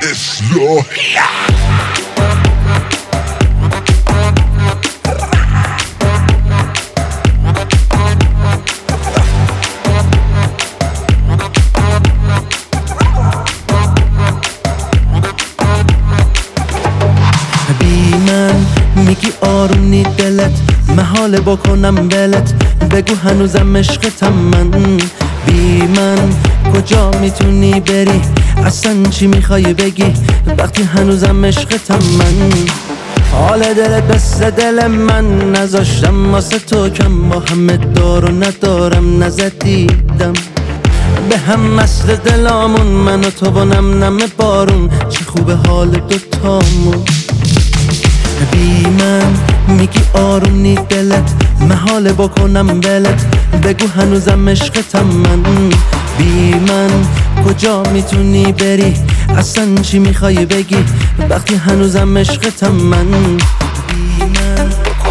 اصلاحی. میگی آرونی دلت محاله بکنم ولت، بگو هنوزم عشقتم من. بی من کجا میتونی بری، اصلا چی میخوای بگی وقتی هنوزم عشقتم من. حال دلت مثل دل من، نذاشتم واسه تو کم، با همه دار و ندارم نزدیدم به هم مثل دلامون، من و تو و نم نم بارون، چه خوبه حال دوتامون. بی من میگی آرونی دلت محاله بکنم ولت، بگو هنوزم عشقتم من. بی من کجا میتونی بری، اصلا چی میخوای بگی وقتی هنوزم عشقتم من. بی من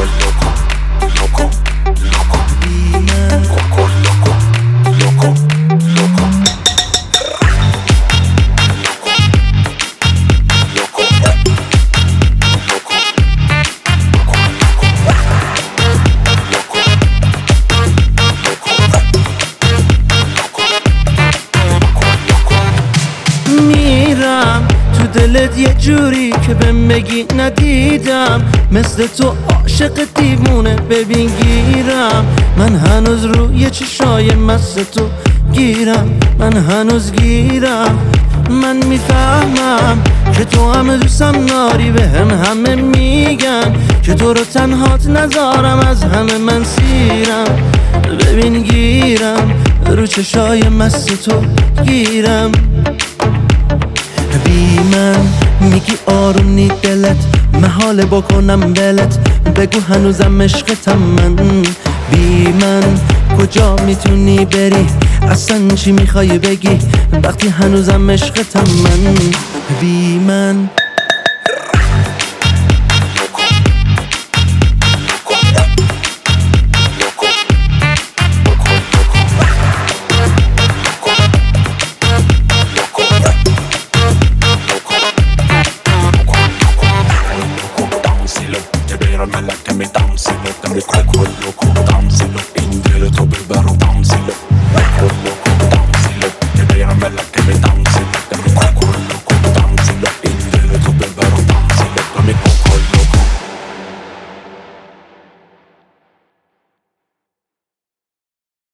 میرم تو دلت یه جوری که بهم بگی ندیدم، مثل تو عاشق دیوونه ببین گیرم. من هنوز روی چشای مثل تو گیرم، من هنوز گیرم. من میفهمم که تو همه دوستم ناری، به همه میگن که تو رو تنهات نذارم، از همه من سیرم ببین گیرم، رو چشای مثل تو گیرم. بی من میگی آرونی دلت محاله بکنم ولت، بگو هنوزم عشقتم من. بی من کجا میتونی بری، اصلا چی میخوای بگی وقتی هنوزم عشقتم من. بی من Me danse, låt mig kolla, danse, låt in det, ta bebär och